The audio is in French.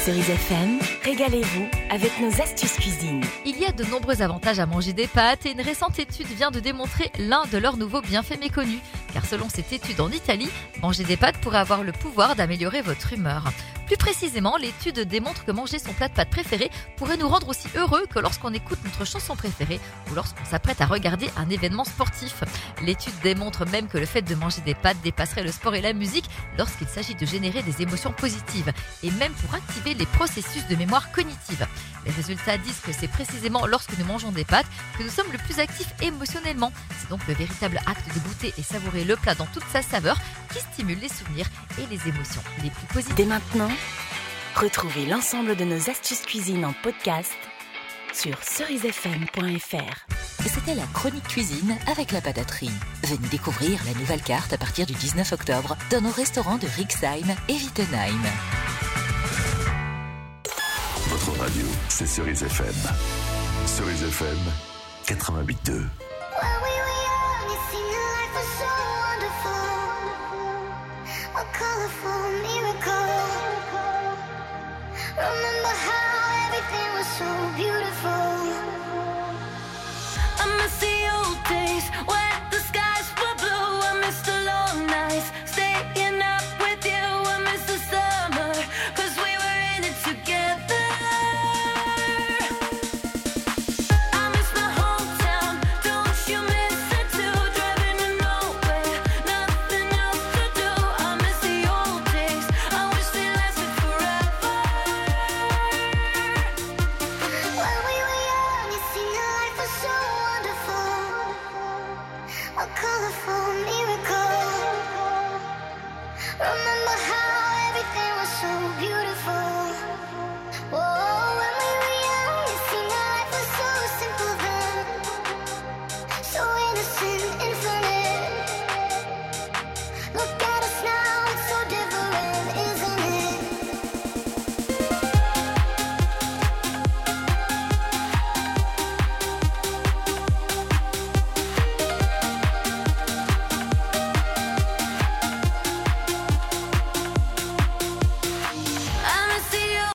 Cerise FM, régalez-vous avec nos astuces cuisine. Il y a de nombreux avantages à manger des pâtes et une récente étude vient de démontrer l'un de leurs nouveaux bienfaits méconnus. Car selon cette étude en Italie, manger des pâtes pourrait avoir le pouvoir d'améliorer votre humeur. Plus précisément, l'étude démontre que manger son plat de pâtes préféré pourrait nous rendre aussi heureux que lorsqu'on écoute notre chanson préférée ou lorsqu'on s'apprête à regarder un événement sportif. L'étude démontre même que le fait de manger des pâtes dépasserait le sport et la musique lorsqu'il s'agit de générer des émotions positives et même pour activer les processus de mémoire cognitive. Les résultats disent que c'est précisément lorsque nous mangeons des pâtes que nous sommes le plus actifs émotionnellement. C'est donc le véritable acte de goûter et savourer le plat dans toute sa saveur qui stimule les souvenirs et les émotions les plus positives. Dès maintenant, retrouvez l'ensemble de nos astuces cuisine en podcast sur cerisefm.fr. C'était la chronique cuisine avec la pataterie. Venez découvrir la nouvelle carte à partir du 19 octobre dans nos restaurants de Rixheim et Wittenheim. Votre radio, c'est Cerise FM. Cerise FM 88.2.